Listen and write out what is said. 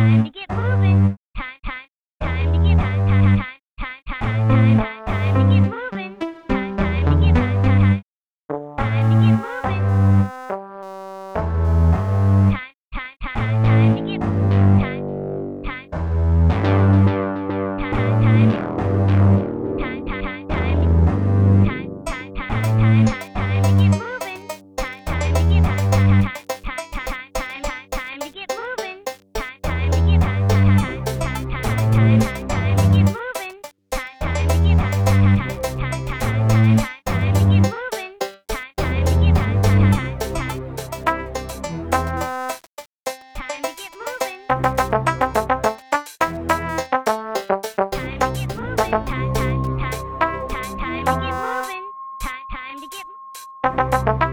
time to get moving. Time to get time to get moving. Time to get time to get moving. Time to get time to get moving. Time to get